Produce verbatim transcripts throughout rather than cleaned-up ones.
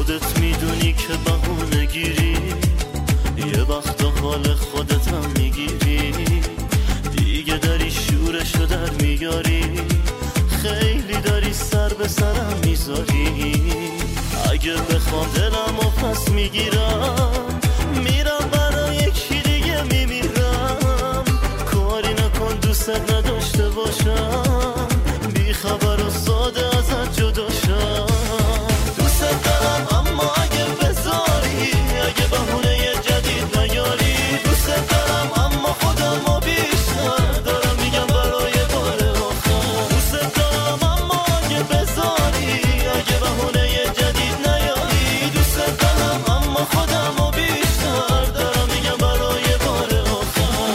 خودت میدونی که بهونه گیری، یه وقت حال خودت هم میگیری، دیگه داری شورشو در میاری، خیلی داری سر به سرم میذاری. اگه بخوام دلمو پس میگیرم، میرم برای یکی دیگه میمیرم. کاری نکن دوست نداشته باشم، بی خبر و ساده ازت جدا شم. دوست دارم اما اگه بذاری، اگه بهونه یه جدید نیاری. دوست دارم اما خودمو بیشتر دارم میگم برای بار آخر. دوست دارم اما اگه بذاری، اگه بهونه یه جدید نیاری. دوست دارم اما خودمو بیشتر دارم میگم برای بار آخر.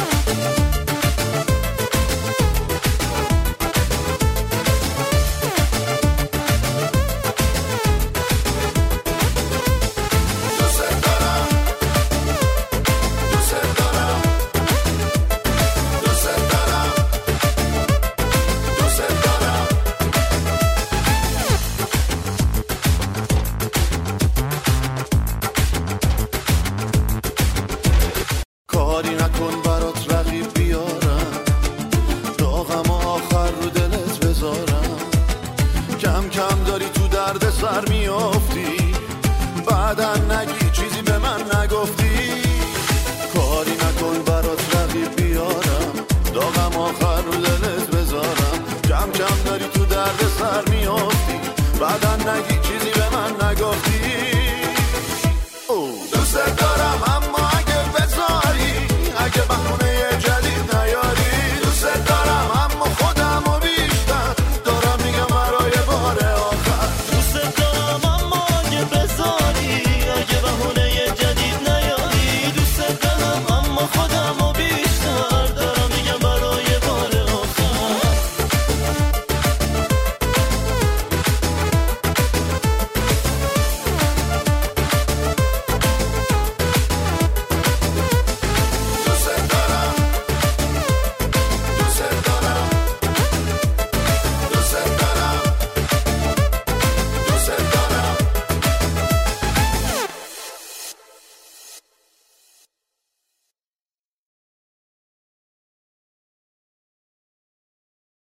کاری نکن برات رقیب بیارم، داغم آخر رو دلت بذارم. کم کم داری تو درد سر میافتی، بعدا نگی چیزی به من نگفتی. کاری نکن برات رقیب بیارم، داغم آخر رو دلت بذارم. کم کم داری تو درد سر میافتی، بعدا نگی